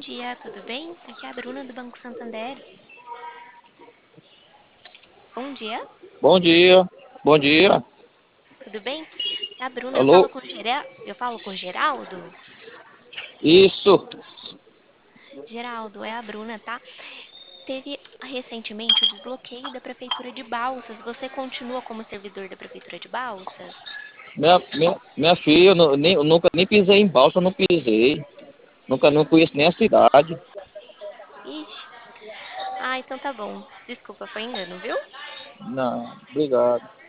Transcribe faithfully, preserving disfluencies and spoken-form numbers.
dia, tudo bem? Aqui é a Bruna do Banco Santander. Bom dia, Bom dia, bom dia. tudo bem? É a Bruna, eu falo Alô? com o Gera... eu falo com o Geraldo. Isso, Geraldo, é a Bruna, tá? Teve recentemente o desbloqueio da Prefeitura de Balsas. Você continua como servidor da Prefeitura de Balsas? minha, minha, minha filha, eu, nu- nem, eu nunca nem pisei em Balsa, não pisei. Nunca não conheço nem a cidade. Ixi. Ah, então tá bom. Desculpa, foi engano, viu? Não, obrigado.